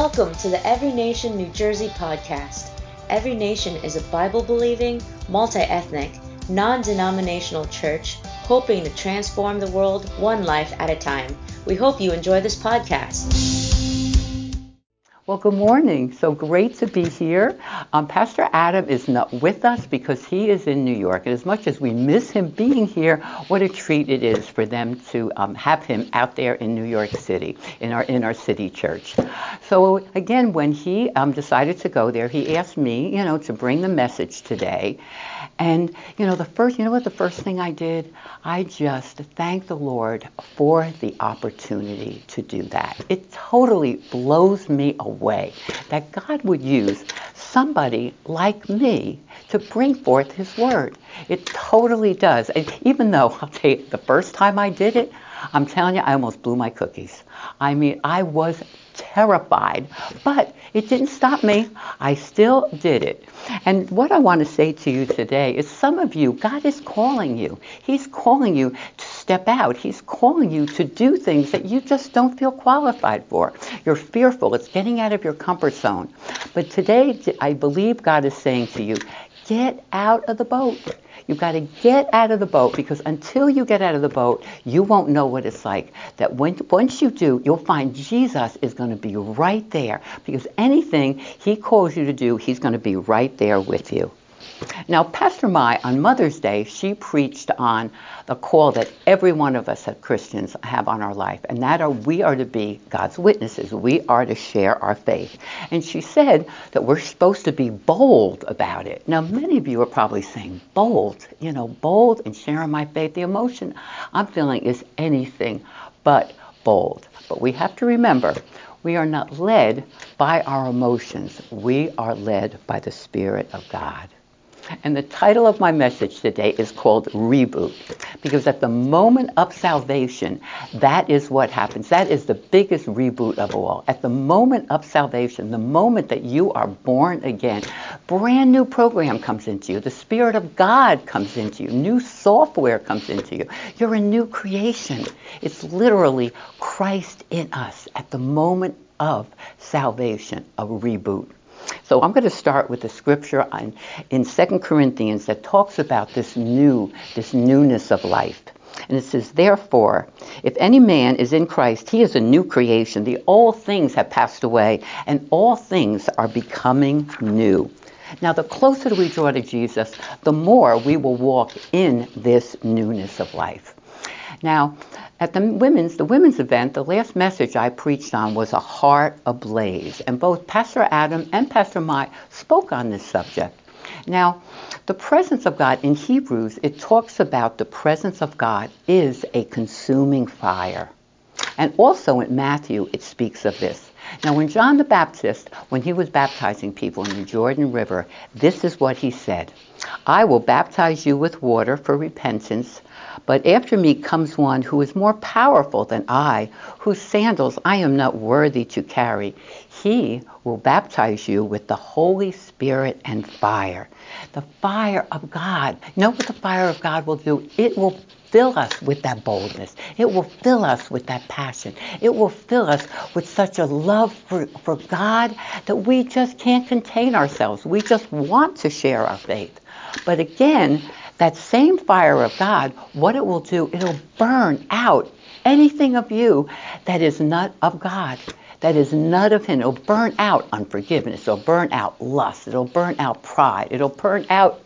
Welcome to the Every Nation New Jersey podcast. Every Nation is a Bible-believing, multi-ethnic, non-denominational church hoping to transform the world one life at a time. We hope you enjoy this podcast. Well, good morning. So great to be here. Pastor Adam is not with us because he is in New York. And as much as we miss him being here, what a treat it is for them to have him out there in New York City, in our city church. So again, when he decided to go there, he asked me, to bring the message today. And, the first thing I did? I just thanked the Lord for the opportunity to do that. It totally blows me away that God would use somebody like me to bring forth his word. It totally does. And even though, I'll tell you, the first time I did it, I'm telling you, I almost blew my cookies. I mean, I was terrified, but it didn't stop me. I still did it. And what I want to say to you today is some of you, God is calling you. He's calling you to step out. He's calling you to do things that you just don't feel qualified for. You're fearful. It's getting out of your comfort zone. But today, I believe God is saying to you, get out of the boat. You've got to get out of the boat, because until you get out of the boat, you won't know what it's like. That once you do, you'll find Jesus is going to be right there, because anything he calls you to do, he's going to be right there with you. Now, Pastor Mai, on Mother's Day, she preached on the call that every one of us as Christians have on our life, and we are to be God's witnesses. We are to share our faith. And she said that we're supposed to be bold about it. Now, many of you are probably saying, bold, bold and sharing my faith. The emotion I'm feeling is anything but bold. But we have to remember, we are not led by our emotions. We are led by the Spirit of God. And the title of my message today is called Reboot, because at the moment of salvation, that is what happens. That is the biggest reboot of all. At the moment of salvation, the moment that you are born again, brand new program comes into you. The Spirit of God comes into you. New software comes into you. You're a new creation. It's literally Christ in us at the moment of salvation, a reboot. So I'm going to start with the scripture in 2 Corinthians that talks about this newness of life. And it says, therefore, if any man is in Christ, he is a new creation. The old things have passed away, and all things are becoming new. Now, the closer we draw to Jesus, the more we will walk in this newness of life. Now, at the women's event, the last message I preached on was a heart ablaze. And both Pastor Adam and Pastor Mai spoke on this subject. Now, the presence of God in Hebrews, it talks about the presence of God is a consuming fire. And also in Matthew, it speaks of this. Now, when John the Baptist, when he was baptizing people in the Jordan River, this is what he said. I will baptize you with water for repentance, but after me comes one who is more powerful than I, whose sandals I am not worthy to carry. He will baptize you with the Holy Spirit and fire. The fire of God. You know what the fire of God will do? It will fill us with that boldness. It will fill us with that passion. It will fill us with such a love for God that we just can't contain ourselves. We just want to share our faith. But again, that same fire of God, what it will do, it'll burn out anything of you that is not of God, that is not of Him. It'll burn out unforgiveness. It'll burn out lust. It'll burn out pride. It'll burn out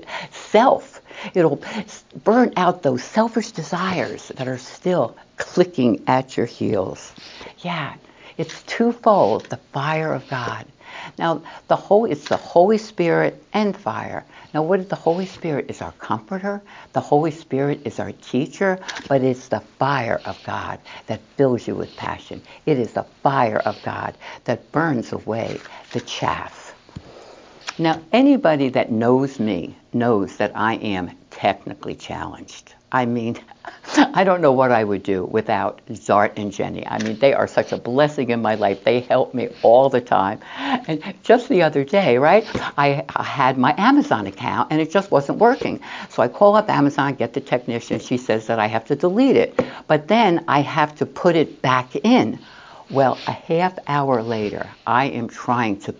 self. It'll burn out those selfish desires that are still clicking at your heels. Yeah, it's twofold, the fire of God. Now, it's the Holy Spirit and fire. Now, what is the Holy Spirit? Is our comforter. The Holy Spirit is our teacher, but it's the fire of God that fills you with passion. It is the fire of God that burns away the chaff. Now, anybody that knows me knows that I am technically challenged. I mean, I don't know what I would do without Zart and Jenny. I mean, they are such a blessing in my life. They help me all the time. And just the other day, right, I had my Amazon account and it just wasn't working. So I call up Amazon, get the technician. She says that I have to delete it. But then I have to put it back in. Well, a half hour later, I am trying to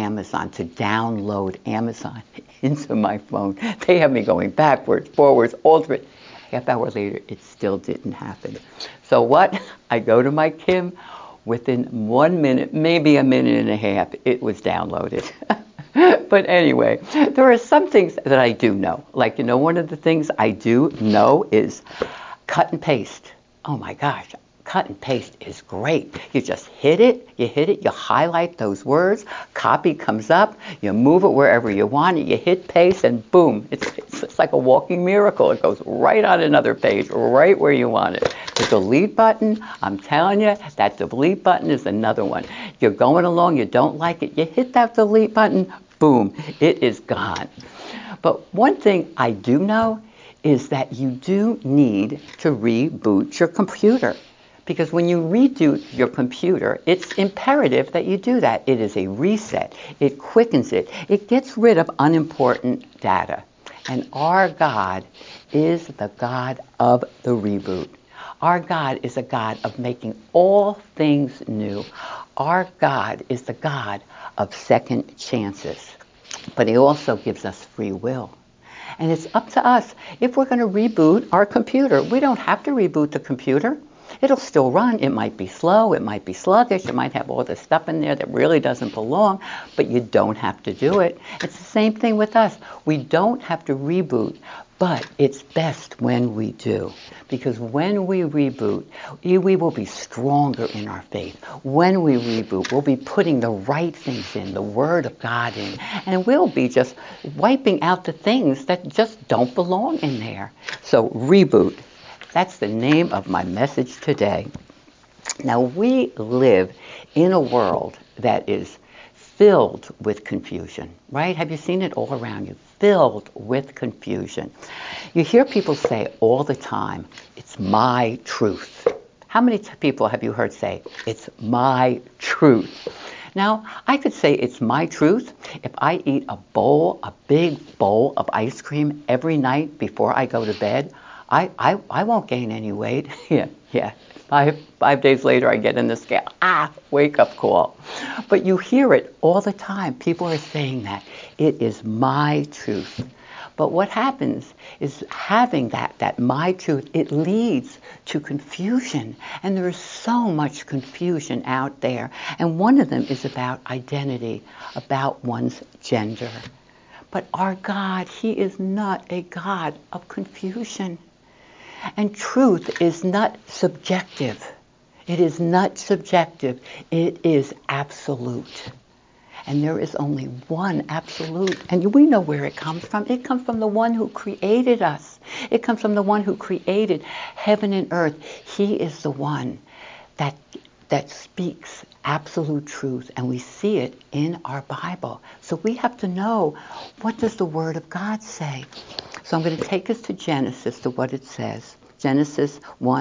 download Amazon into my phone. They have me going backwards, forwards, alternate. Half hour later, it still didn't happen. So what? I go to my Kim. Within 1 minute, maybe a minute and a half, it was downloaded. But anyway, there are some things that I do know. Like, one of the things I do know is cut and paste. Oh my gosh, cut and paste is great. You just hit it, you highlight those words, copy comes up, you move it wherever you want it, you hit paste, and boom, it's like a walking miracle. It goes right on another page, right where you want it. The delete button, I'm telling you, that delete button is another one. You're going along, you don't like it, you hit that delete button, boom, it is gone. But one thing I do know is that you do need to reboot your computer. Because when you reboot your computer, it's imperative that you do that. It is a reset. It quickens it. It gets rid of unimportant data. And our God is the God of the reboot. Our God is a God of making all things new. Our God is the God of second chances. But he also gives us free will. And it's up to us if we're going to reboot our computer. We don't have to reboot the computer. It'll still run. It might be slow. It might be sluggish. It might have all this stuff in there that really doesn't belong, but you don't have to do it. It's the same thing with us. We don't have to reboot, but it's best when we do. Because when we reboot, we will be stronger in our faith. When we reboot, we'll be putting the right things in, the Word of God in, and we'll be just wiping out the things that just don't belong in there. So reboot. That's the name of my message today. Now, we live in a world that is filled with confusion, right? Have you seen it all around you? Filled with confusion. You hear people say all the time, it's my truth. How many people have you heard say, it's my truth? Now, I could say it's my truth if I eat a big bowl of ice cream every night before I go to bed. I won't gain any weight. Yeah. 5 days later, I get in the scale. Wake up call. But you hear it all the time. People are saying that. It is my truth. But what happens is having that my truth, it leads to confusion. And there is so much confusion out there. And one of them is about identity, about one's gender. But our God, he is not a God of confusion. And truth is not subjective. It is not subjective. It is absolute. And there is only one absolute. And we know where it comes from. It comes from the one who created us. It comes from the one who created heaven and earth. He is the one that speaks absolute truth, and we see it in our Bible. So we have to know, what does the Word of God say? So I'm going to take us to Genesis, to what it says. Genesis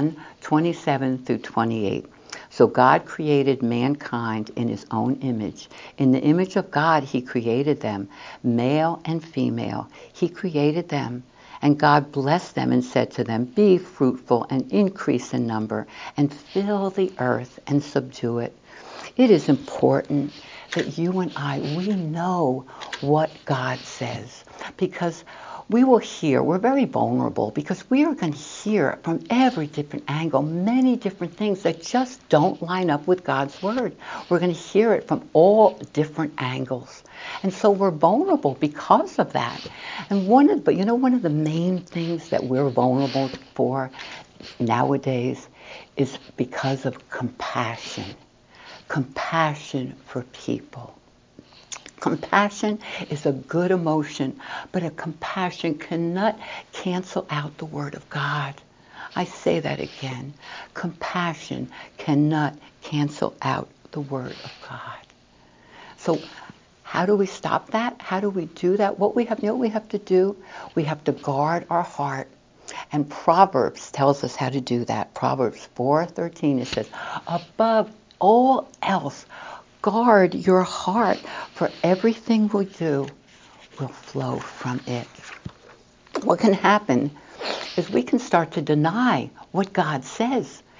1:27 through 28. So God created mankind in his own image. In the image of God he created them, male and female. He created them. And God blessed them and said to them, be fruitful and increase in number and fill the earth and subdue it. It is important that you and we know what God says, because we will hear, we're very vulnerable, because we are going to hear from every different angle, many different things that just don't line up with God's Word. We're going to hear it from all different angles. And so we're vulnerable because of that. And one of the main things that we're vulnerable for nowadays is because of compassion. Compassion for people. Compassion is a good emotion, but a compassion cannot cancel out the Word of God. I say that again. Compassion cannot cancel out the Word of God. So how do we stop that? How do we do that? What we have to do? We have to guard our heart. And Proverbs tells us how to do that. Proverbs 4:13, it says, above all else, guard your heart, for everything we do will flow from it. What can happen is we can start to deny what God says.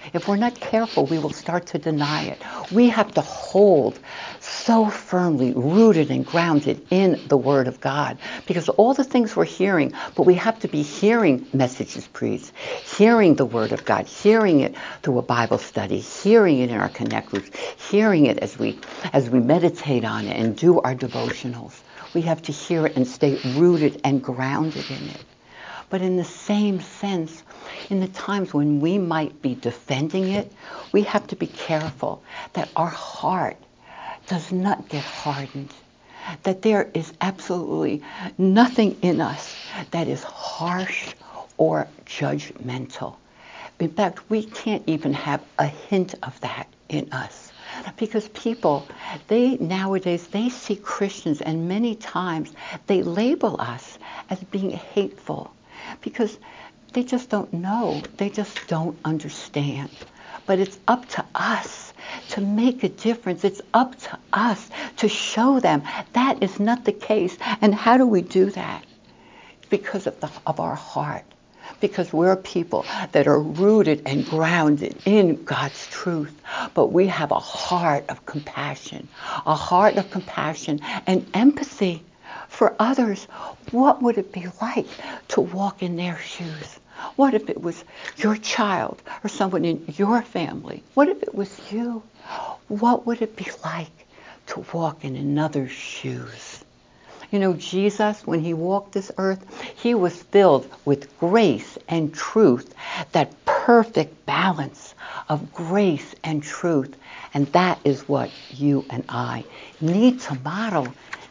If we're not careful, we will start to deny it. We have to hold so firmly rooted and grounded in the Word of God, because all the things we're hearing, but we have to be hearing messages preached, hearing the Word of God, hearing it through a Bible study, hearing it in our connect groups, hearing it as we meditate on it and do our devotionals. We have to hear it and stay rooted and grounded in it. But in the same sense, in the times when we might be defending it, we have to be careful that our heart does not get hardened, that there is absolutely nothing in us that is harsh or judgmental. In fact, we can't even have a hint of that in us. Because people, nowadays, they see Christians, and many times they label us as being hateful because they just don't know. They just don't understand. But it's up to us to make a difference. It's up to us to show them that is not the case. And how do we do that? Because of our heart. Because we're people that are rooted and grounded in God's truth. But we have a heart of compassion and empathy for others. What would it be like to walk in their shoes? What if it was your child or someone in your family? What if it was you? What would it be like to walk in another's shoes? You know, Jesus, when he walked this earth, he was filled with grace and truth, that perfect balance of grace and truth. And that is what you and I need to model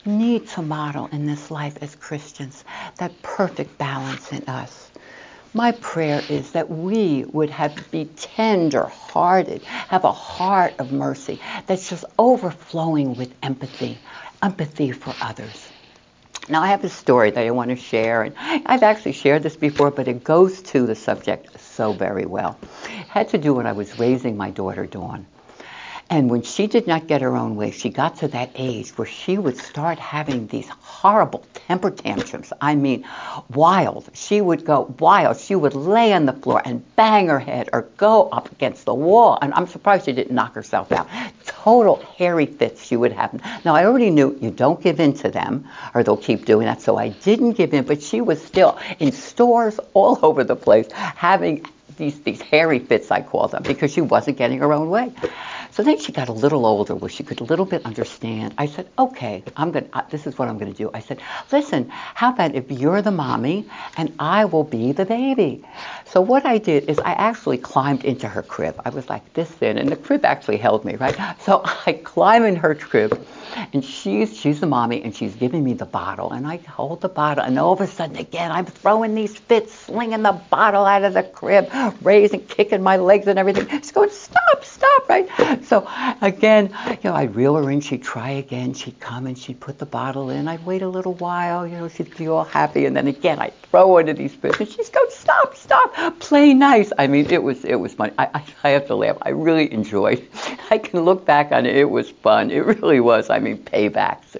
in this life as Christians, that perfect balance in us. My prayer is that we would be tender-hearted, have a heart of mercy that's just overflowing with empathy for others. Now, I have a story that I want to share, and I've actually shared this before, but it goes to the subject so very well. It had to do when I was raising my daughter, Dawn. And when she did not get her own way, she got to that age where she would start having these horrible temper tantrums. I mean, wild. She would go wild. She would lay on the floor and bang her head or go up against the wall. And I'm surprised she didn't knock herself out. Total hairy fits she would have. Now, I already knew you don't give in to them or they'll keep doing that. So I didn't give in, but she was still in stores all over the place having these hairy fits, I call them, because she wasn't getting her own way. So then she got a little older where she could a little bit understand. I said, okay, this is what I'm going to do. I said, listen, how about if you're the mommy and I will be the baby? So what I did is I actually climbed into her crib. I was like this thin, and the crib actually held me, right? So I climb in her crib, and she's the mommy, and she's giving me the bottle, and I hold the bottle, and all of a sudden, again, I'm throwing these fits, slinging the bottle out of the crib, raising, kicking my legs and everything. She's going, stop, right? So again, I'd reel her in, she'd try again, she'd come and she'd put the bottle in, I'd wait a little while, she'd be all happy, and then again, I'd throw her into these fits, and she's going, stop, play nice. I mean, it was funny. I have to laugh. I really enjoyed. I can look back on it. It was fun. It really was. I mean, paybacks,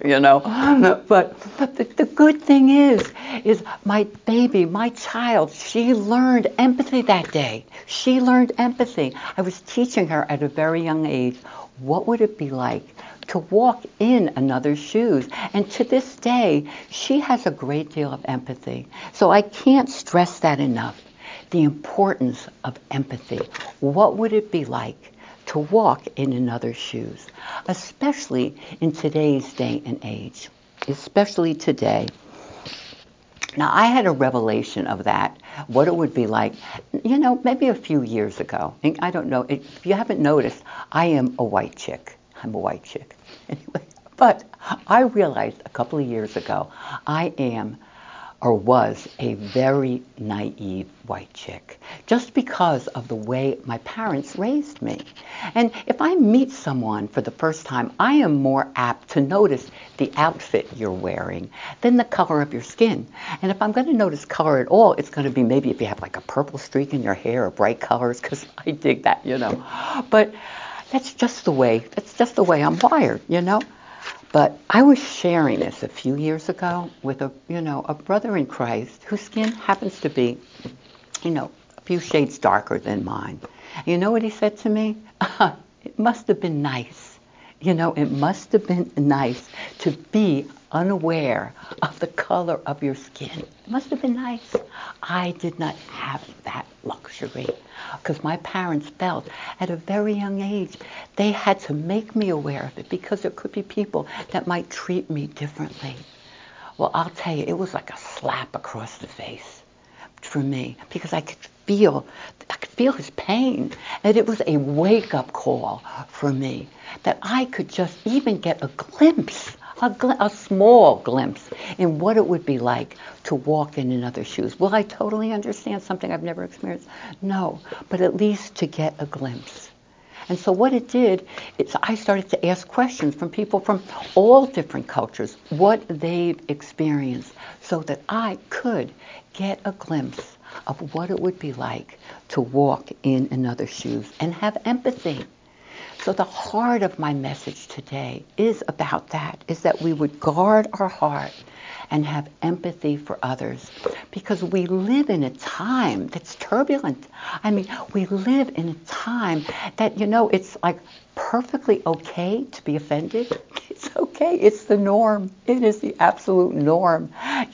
But the good thing is my baby, my child, she learned empathy that day. She learned empathy. I was teaching her at a very young age, what would it be like to walk in another's shoes? And to this day, she has a great deal of empathy. So I can't stress that enough, the importance of empathy. What would it be like to walk in another's shoes, especially in today's day and age, especially today? Now, I had a revelation of that, what it would be like, maybe a few years ago. And I don't know, if you haven't noticed, I am a white chick. I'm a white chick. Anyway, but I realized a couple of years ago, I am or was a very naive white chick, just because of the way my parents raised me. And if I meet someone for the first time, I am more apt to notice the outfit you're wearing than the color of your skin. And if I'm going to notice color at all, it's going to be maybe if you have like a purple streak in your hair or bright colors, because I dig that, But that's just the way I'm wired, But I was sharing this a few years ago with a brother in Christ whose skin happens to be, a few shades darker than mine. You know what he said to me? It must have been nice. It must have been nice to be unaware of the color of your skin. It must have been nice. I did not have that luxury because my parents felt at a very young age they had to make me aware of it because there could be people that might treat me differently. Well, I'll tell you, it was like a slap across the face for me because I could feel his pain, and it was a wake-up call for me that I could just even get a glimpse, a small glimpse in what it would be like to walk in other shoes. Will I totally understand something I've never experienced? No, but at least to get a glimpse. And so what it did is I started to ask questions from people from all different cultures, what they've experienced, so that I could get a glimpse of what it would be like to walk in another's shoes and have empathy. So the heart of my message today is about that, is that we would guard our heart and have empathy for others, because we live in a time that's turbulent. I mean, we live in a time that, it's like perfectly okay to be offended. It's okay. It's the norm. It is the absolute norm,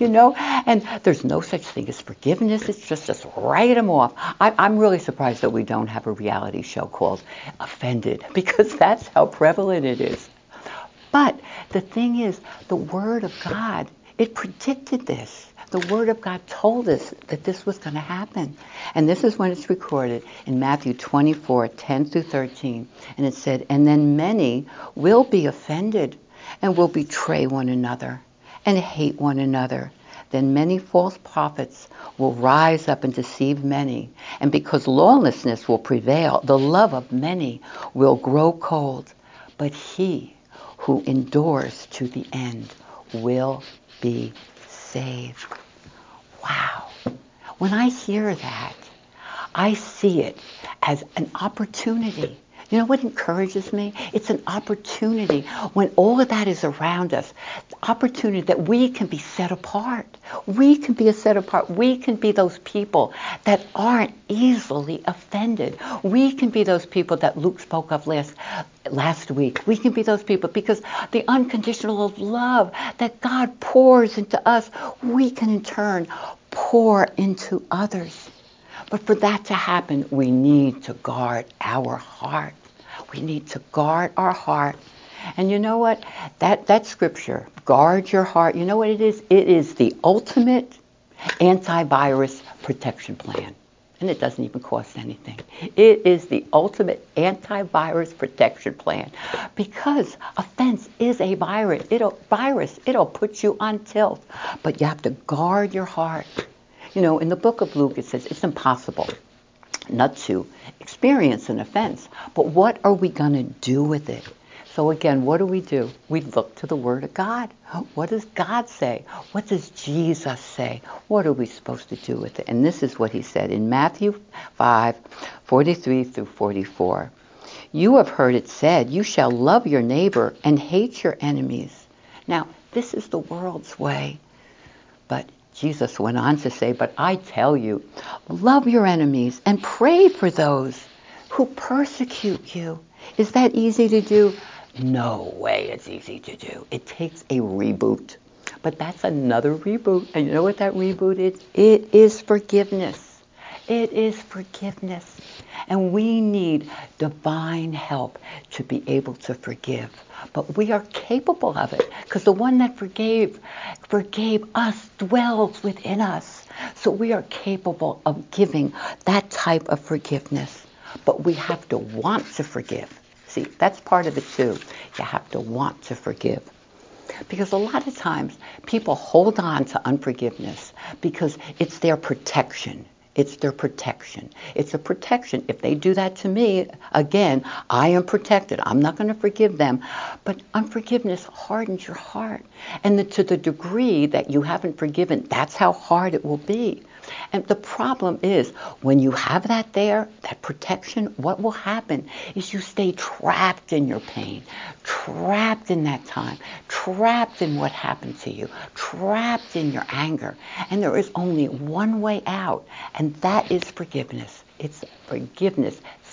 and there's no such thing as forgiveness. It's just write them off. I'm really surprised that we don't have a reality show called Offended, because that's how prevalent it is. But the thing is, the Word of God, it predicted this. The Word of God told us that this was going to happen. And this is when it's recorded in Matthew 24:10-13. And it said, "And then many will be offended and will betray one another and hate one another. Then many false prophets will rise up and deceive many. And because lawlessness will prevail, the love of many will grow cold. But he who endures to the end will be saved." Wow. When I hear that, I see it as an opportunity. You know what encourages me? It's an opportunity when all of that is around us. The opportunity that we can be set apart. We can be set apart. We can be those people that aren't easily offended. We can be those people that Luke spoke of last week. We can be those people because the unconditional love that God pours into us, we can in turn pour into others. But for that to happen, we need to guard our heart. We need to guard our heart. And you know what? That scripture, guard your heart, you know what it is? It is the ultimate antivirus protection plan. And it doesn't even cost anything. It is the ultimate antivirus protection plan, because offense is a virus. It'll put you on tilt. But you have to guard your heart. In the book of Luke, it says it's impossible not to experience an offense. But what are we going to do with it? So again, what do? We look to the Word of God. What does God say? What does Jesus say? What are we supposed to do with it? And this is what he said in Matthew 5:43-44. "You have heard it said, you shall love your neighbor and hate your enemies." Now, this is the world's way. But Jesus went on to say, "But I tell you, love your enemies and pray for those who persecute you." Is that easy to do? No way it's easy to do. It takes a reboot. But that's another reboot. And you know what that reboot is? It is forgiveness. It is forgiveness. And we need divine help to be able to forgive. But we are capable of it, because the one that forgave us dwells within us. So we are capable of giving that type of forgiveness. But we have to want to forgive. See, that's part of it too. You have to want to forgive. Because a lot of times people hold on to unforgiveness because it's their protection. It's their protection. It's a protection. If they do that to me, again, I am protected. I'm not going to forgive them. But unforgiveness hardens your heart. And to the degree that you haven't forgiven, that's how hard it will be. And the problem is, when you have that there, that protection, what will happen is you stay trapped in your pain, trapped in that time, trapped in what happened to you, trapped in your anger. And there is only one way out, and that is forgiveness. It's forgiveness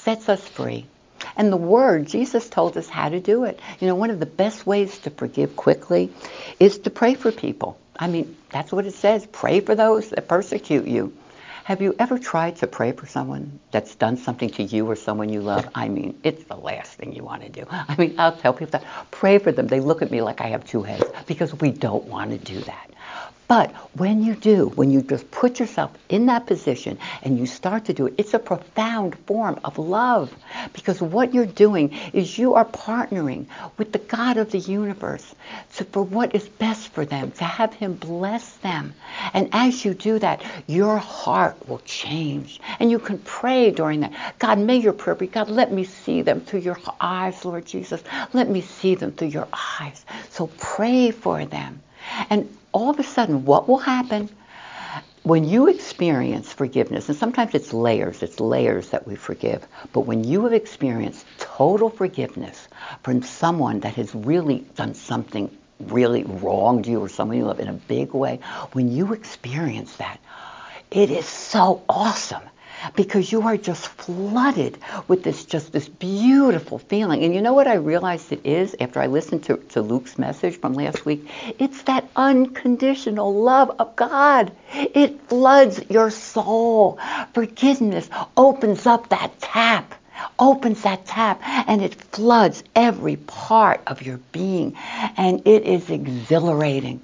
sets us free. And the Word, Jesus told us how to do it. One of the best ways to forgive quickly is to pray for people. I mean, that's what it says. Pray for those that persecute you. Have you ever tried to pray for someone that's done something to you or someone you love? I mean, it's the last thing you want to do. I mean, I'll tell people that. Pray for them. They look at me like I have two heads because we don't want to do that. But when you do, when you just put yourself in that position and you start to do it, it's a profound form of love. Because what you're doing is you are partnering with the God of the universe for what is best for them, to have Him bless them. And as you do that, your heart will change. And you can pray during that. God, may your prayer be, God, let me see them through your eyes, Lord Jesus. Let me see them through your eyes. So pray for them. And all of a sudden, what will happen when you experience forgiveness? And sometimes it's layers that we forgive. But when you have experienced total forgiveness from someone that has really done something really wronged you or someone you love in a big way, when you experience that, it is so awesome. Because you are just flooded with this beautiful feeling. And you know what I realized it is after I listened to Luke's message from last week? It's that unconditional love of God. It floods your soul. Forgiveness opens that tap, and it floods every part of your being. And it is exhilarating.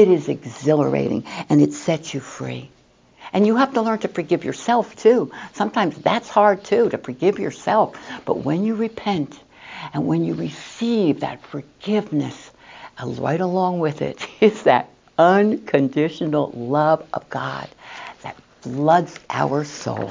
And it sets you free. And you have to learn to forgive yourself, too. Sometimes that's hard, too, to forgive yourself. But when you repent and when you receive that forgiveness, right along with it is that unconditional love of God that floods our soul.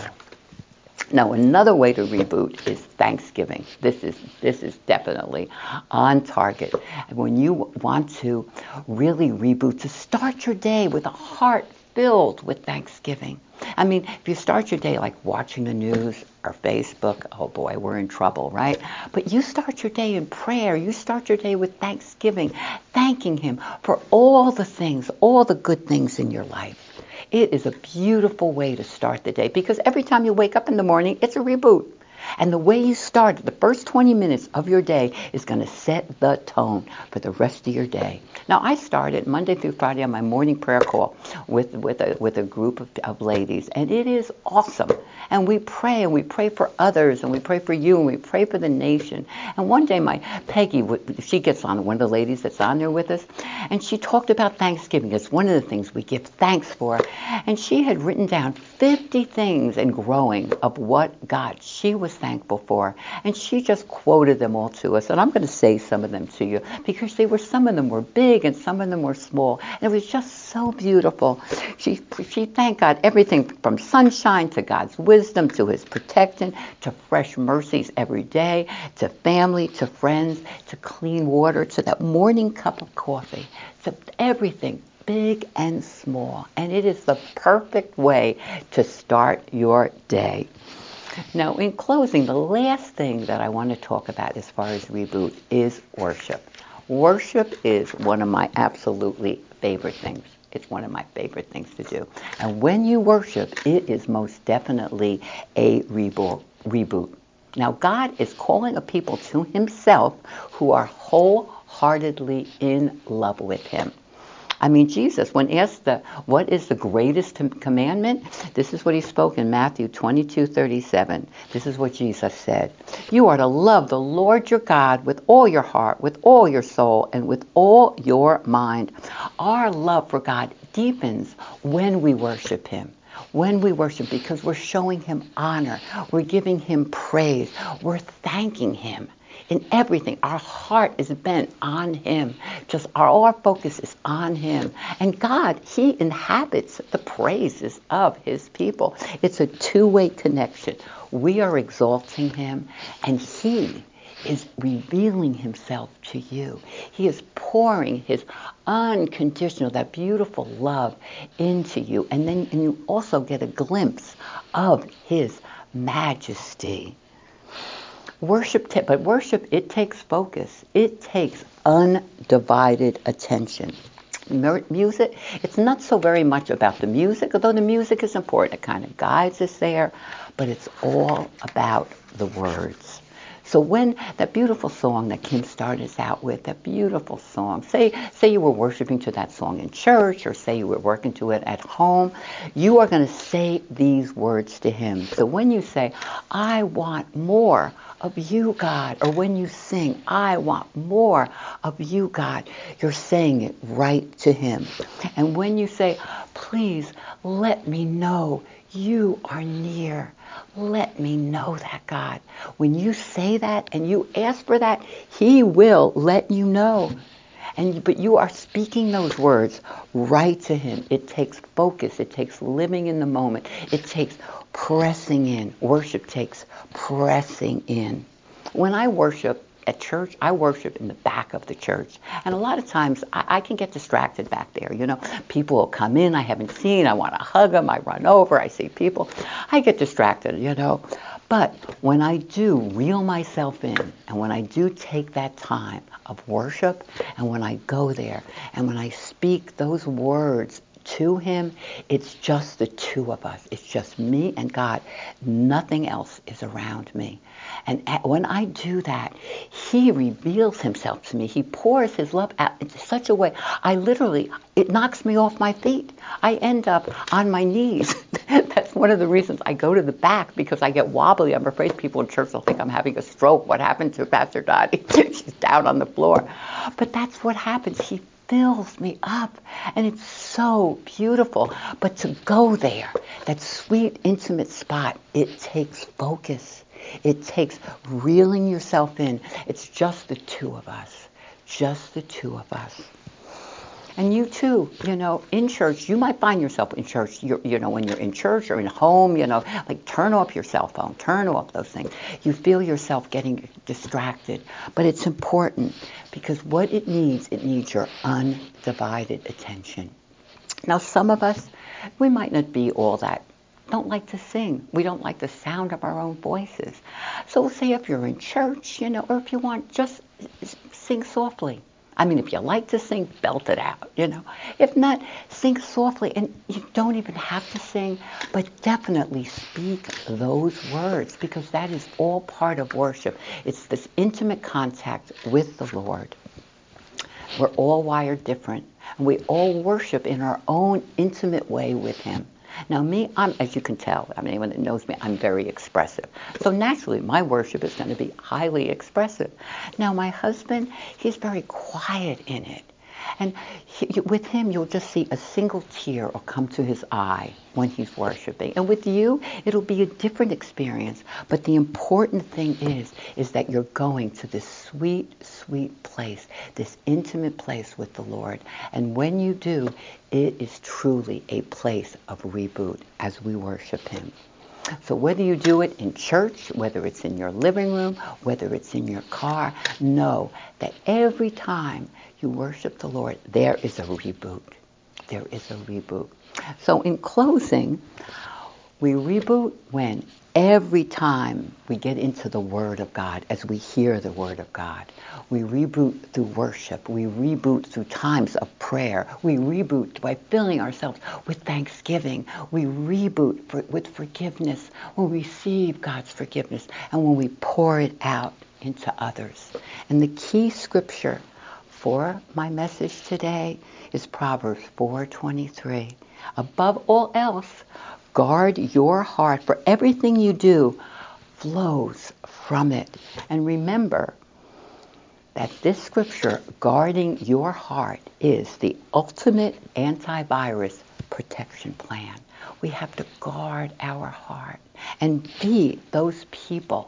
Now, another way to reboot is Thanksgiving. This is definitely on target. And when you want to really reboot, to start your day with a heart filled with Thanksgiving. I mean, if you start your day like watching the news or Facebook, oh boy, we're in trouble, right? But you start your day in prayer. You start your day with Thanksgiving, thanking Him for all the things, all the good things in your life. It is a beautiful way to start the day because every time you wake up in the morning, it's a reboot. And the way you start the first 20 minutes of your day is going to set the tone for the rest of your day. Now, I started Monday through Friday on my morning prayer call with a group of ladies, and it is awesome. And we pray for others, and we pray for you, and we pray for the nation. And one day, my Peggy, she gets on, one of the ladies that's on there with us, and she talked about Thanksgiving. It's one of the things we give thanks for. And she had written down 50 things and growing of what God she was thankful for. And she just quoted them all to us. And I'm going to say some of them to you because some of them were big and some of them were small. And it was just so beautiful. She thanked God everything from sunshine to God's wisdom to His protection to fresh mercies every day to family to friends to clean water to that morning cup of coffee to everything big and small. And it is the perfect way to start your day. Now, in closing, the last thing that I want to talk about as far as reboot is worship. Worship is one of my absolutely favorite things. It's one of my favorite things to do. And when you worship, it is most definitely a reboot. Now, God is calling a people to Himself who are wholeheartedly in love with Him. I mean, Jesus, when asked what is the greatest commandment, this is what He spoke in Matthew 22:37. This is what Jesus said. You are to love the Lord your God with all your heart, with all your soul, and with all your mind. Our love for God deepens when we worship Him. When we worship, because we're showing Him honor, we're giving Him praise, we're thanking Him. In everything, our heart is bent on Him. Just our focus is on Him. And God, He inhabits the praises of His people. It's a two-way connection. We are exalting Him, and He is revealing Himself to you. He is pouring His unconditional, that beautiful love into you. And then you also get a glimpse of His majesty. Worship, it takes focus. It takes undivided attention. Music, it's not so very much about the music, although the music is important. It kind of guides us there, but it's all about the words. So when that beautiful song that Kim started us out with, that beautiful song, say you were worshiping to that song in church, or say you were working to it at home, you are going to say these words to him. So when you say, I want more of you, God, or when you sing, I want more of you, God, you're saying it right to him. And when you say, please let me know you are near, let me know that, God. When you say that and you ask for that, he will let you know. But you are speaking those words right to him. It takes focus. It takes living in the moment. It takes pressing in. Worship takes pressing in. When I worship at church, I worship in the back of the church. And a lot of times I can get distracted back there. People will come in I haven't seen. I want to hug them. I run over. I see people. I get distracted, But when I do reel myself in, and when I do take that time of worship, and when I go there, and when I speak those words to him, it's just the two of us. It's just me and God. Nothing else is around me. And when I do that, he reveals himself to me. He pours his love out in such a way, it knocks me off my feet. I end up on my knees. That's one of the reasons I go to the back, because I get wobbly. I'm afraid people in church will think I'm having a stroke. What happened to Pastor Dottie? She's down on the floor. But that's what happens. He fills me up, and it's so beautiful. But to go there, that sweet, intimate spot, it takes focus. It takes reeling yourself in. It's just the two of us. Just the two of us. And you too, in church, you might find yourself in church, when you're in church or in home, like turn off your cell phone, turn off those things. You feel yourself getting distracted. But it's important, because what it needs your undivided attention. Now, some of us, we might not be all that, don't like to sing. We don't like the sound of our own voices. So say if you're in church, or if you want, just sing softly. I mean, if you like to sing, belt it out, If not, sing softly. And you don't even have to sing, but definitely speak those words, because that is all part of worship. It's this intimate contact with the Lord. We're all wired different, and we all worship in our own intimate way with him. Now me, as you can tell, anyone that knows me, I'm very expressive. So naturally, my worship is going to be highly expressive. Now my husband, he's very quiet in it. And with him, you'll just see a single tear will come to his eye when he's worshiping. And with you, it'll be a different experience. But the important thing is that you're going to this sweet, sweet place, this intimate place with the Lord. And when you do, it is truly a place of reboot as we worship him. So whether you do it in church, whether it's in your living room, whether it's in your car, know that every time you worship the Lord, there is a reboot. There is a reboot. So in closing, we reboot when every time we get into the Word of God, as we hear the Word of God. We reboot through worship. We reboot through times of prayer. We reboot by filling ourselves with thanksgiving. We reboot with forgiveness when we receive God's forgiveness and when we pour it out into others. And the key scripture for my message today is Proverbs 4:23. Above all else, guard your heart, for everything you do flows from it. And remember that this scripture, guarding your heart, is the ultimate antivirus protection plan. We have to guard our heart and be those people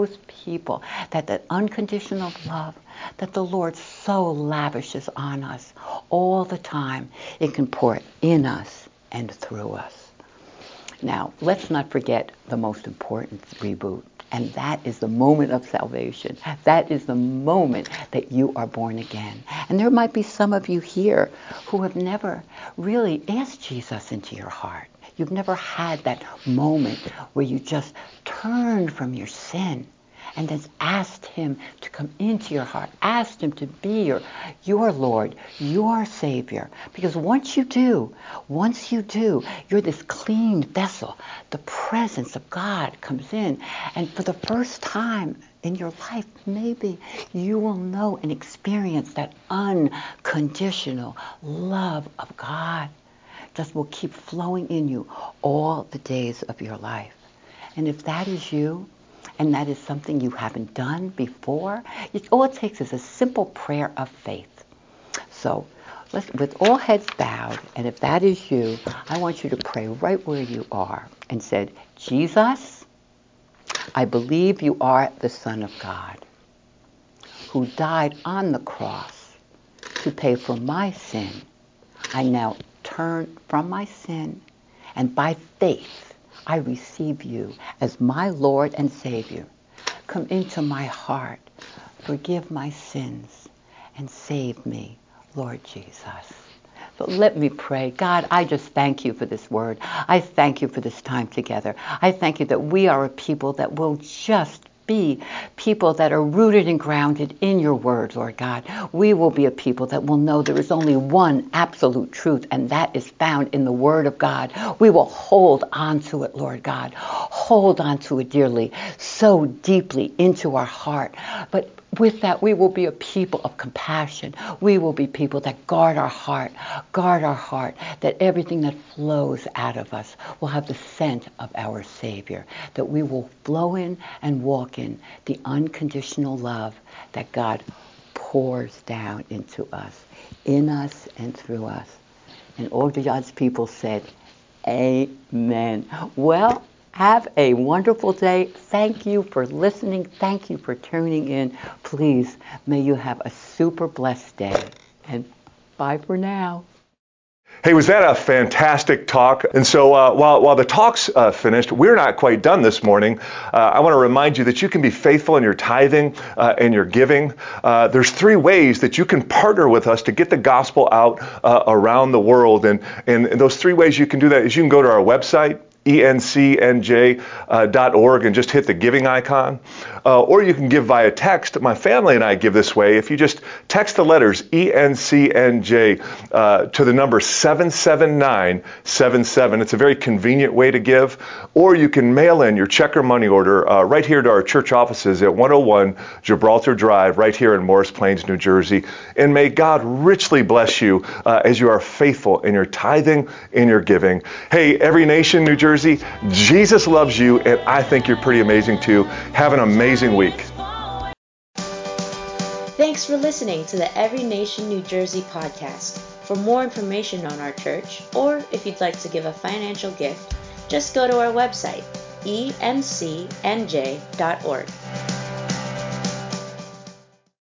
that unconditional love that the Lord so lavishes on us all the time, it can pour in us and through us. Now, let's not forget the most important reboot, and that is the moment of salvation. That is the moment that you are born again. And there might be some of you here who have never really asked Jesus into your heart. You've never had that moment where you just turned from your sin and then asked him to come into your heart, asked him to be your Lord, your Savior. Because once you do, you're this clean vessel. The presence of God comes in, and for the first time in your life, maybe you will know and experience that unconditional love of God that will keep flowing in you all the days of your life. And if that is you, and that is something you haven't done before, all it takes is a simple prayer of faith. So, with all heads bowed, and if that is you, I want you to pray right where you are and said, Jesus, I believe you are the Son of God, who died on the cross to pay for my sin. I now turn from my sin, and by faith, I receive you as my Lord and Savior. Come into my heart, forgive my sins, and save me, Lord Jesus. So let me pray. God, I just thank you for this word. I thank you for this time together. I thank you that we are a people that will just be people that are rooted and grounded in your word, Lord God. We will be a people that will know there is only one absolute truth, and that is found in the word of God. We will hold on to it, Lord God. Hold on to it dearly, so deeply into our heart. But with that, we will be a people of compassion. We will be people that guard our heart, that everything that flows out of us will have the scent of our Savior, that we will flow in and walk in the unconditional love that God pours down into us, in us and through us. And all God's people said, amen. Well, have a wonderful day. Thank you for listening. Thank you for tuning in. Please, may you have a super blessed day. And bye for now. Hey, was that a fantastic talk? And so while the talk's finished, we're not quite done this morning. I want to remind you that you can be faithful in your tithing and your giving. There's 3 ways that you can partner with us to get the gospel out around the world. And those 3 ways you can do that is you can go to our website, encnj.org, and just hit the giving icon. Or you can give via text. My family and I give this way. If you just text the letters ENCNJ to the number 77977, it's a very convenient way to give. Or you can mail in your check or money order right here to our church offices at 101 Gibraltar Drive, right here in Morris Plains, New Jersey. And may God richly bless you as you are faithful in your tithing and your giving. Hey, Every Nation, New Jersey, Jesus loves you, and I think you're pretty amazing too. Have an amazing week. Thanks for listening to the Every Nation New Jersey podcast. For more information on our church, or if you'd like to give a financial gift, just go to our website, emcnj.org.